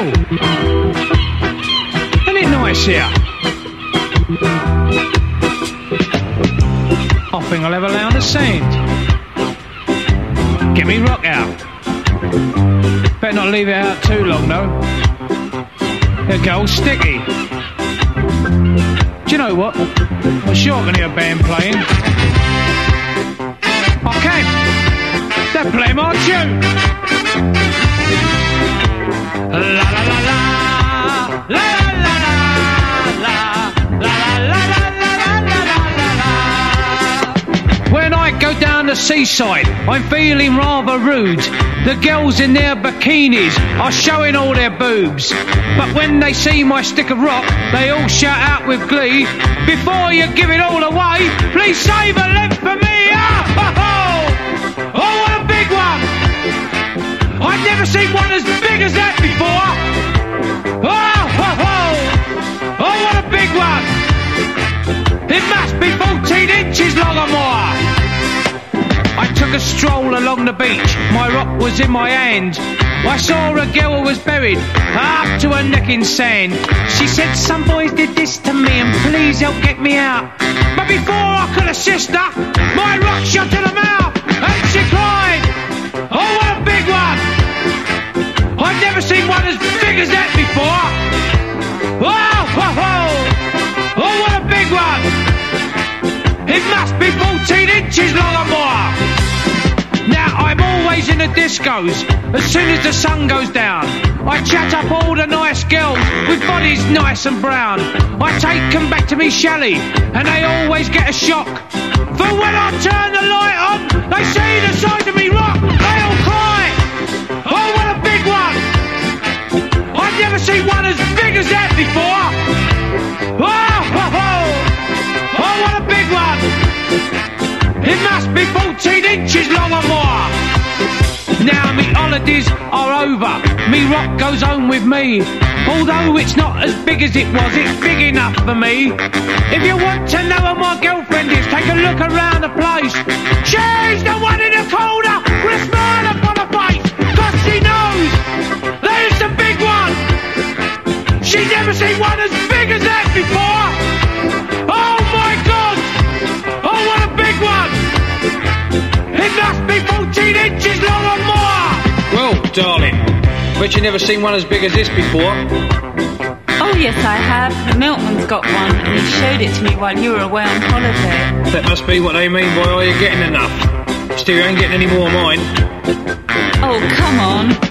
hill. Isn't it nice here? I think I'll have a lay on the sand. Get me rock out. Better not leave it out too long though. It'll get all sticky. Do you know what? I'm sure I can hear a band playing. I can. They're playing my tune. La la la la. La la la la. La la la la la la la. When I go down the seaside, I'm feeling rather rude. The girls in their bikinis are showing all their boobs. But when they see my stick of rock, they all shout out with glee, before you give it all away, please save a length for me. Oh, what a big one! I've never seen one as big as that before. Oh, what a big one! It must be 14 inches long or more. I took a stroll along the beach, my rock was in my hand. I saw a girl who was buried up to her neck in sand. She said, some boys did this to me and please help get me out. But before I could assist her, my rock shot to the mouth and she cried, oh what a big one! I've never seen one as big as that before. Oh what a big one! It must be 14 inches long or more. Now I'm always in the discos as soon as the sun goes down. I chat up all the nice girls with bodies nice and brown. I take them back to me chalet and they always get a shock. For when I turn the light on, they see the side of me rock. They all cry, oh what a big one! I've never seen one as big as that before. Oh what a big one! It must be 14 inches long or more. Now me holidays are over, me rock goes home with me. Although it's not as big as it was, it's big enough for me. If you want to know who my girlfriend is, take a look around the place. She's the one in the corner with a smile upon her face, cause she knows there's the big one. She's never seen one as big as that before. Oh my God! Oh what a big one! It must be 14 inches long or more! Well, darling, bet you never seen one as big as this before. Oh yes I have. The milkman's got one and he showed it to me while you were away on holiday. That must be what they mean by are you getting enough? Still you ain't getting any more of mine. Oh come on.